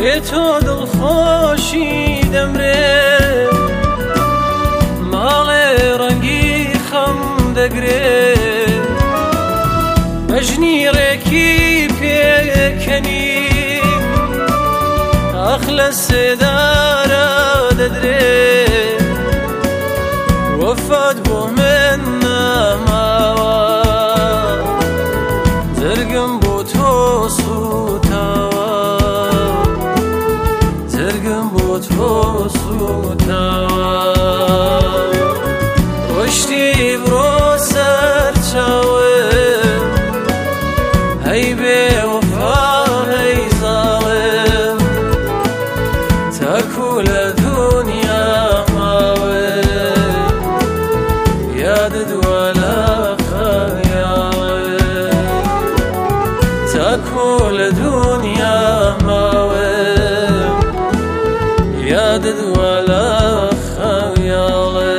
بێتۆ دڵخۆشی دەمرێ ماڵێ ڕەنگی خەم دەگرێ بەژنیڕێکی پێکەنی ئەخ لە سێدارە دەدرێ وەفات بۆ من نەماوە جەرگم بۆ تۆ سوتاوە جەرگم بۆ تۆ سوتاوە ڕۆشتی بڕۆ سەر چاوم هەی بێوەفا هەی زاڵم تاکو لە دونیا ماوم یادت وا لە خەیاڵم تاکو لە دونیا ماوم یادت وا لە خەیاڵم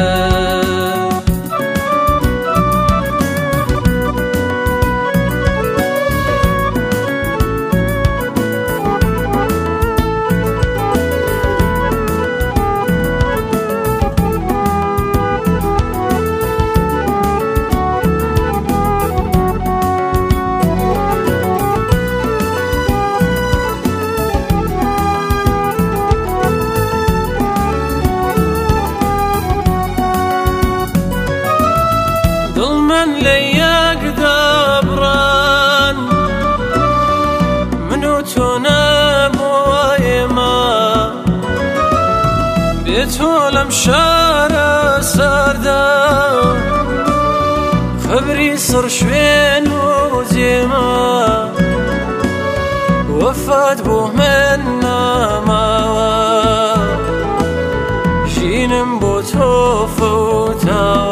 دڵمەن لە یەکدا بڕان من و تۆ نەبووە ئێمە بێتۆ لەم شارە ساردا خەبری سڕ شوێن و جێمە وەفات بۆ من نەماوە ژینم بۆ تۆ فەوتاوە